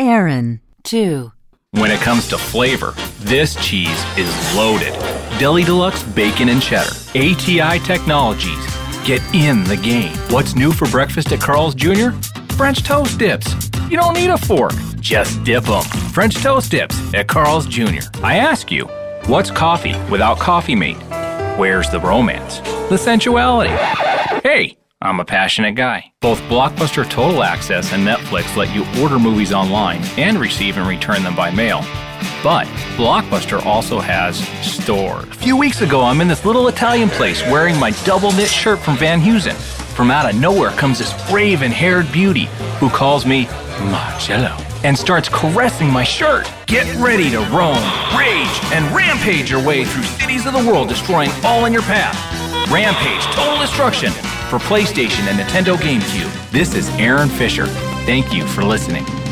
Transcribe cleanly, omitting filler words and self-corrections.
Aaron. 2. When it comes to flavor, this cheese is loaded. Deli Deluxe Bacon and Cheddar. ATI Technologies. Get in the game. What's new for breakfast at Carl's Jr.? French toast dips. You don't need a fork. Just dip them. French toast dips at Carl's Jr. I ask you, what's coffee without Coffee Mate? Where's the romance? The sensuality? Hey, I'm a passionate guy. Both Blockbuster Total Access and Netflix let you order movies online and receive and return them by mail. But Blockbuster also has stores. A few weeks ago, I'm in this little Italian place wearing my double knit shirt from Van Heusen. From out of nowhere comes this raven-haired beauty who calls me Marcello and starts caressing my shirt. Get ready to roam, rage, and rampage your way through cities of the world, destroying all in your path. Rampage Total Destruction for PlayStation and Nintendo GameCube. This is Aaron Fisher. Thank you for listening.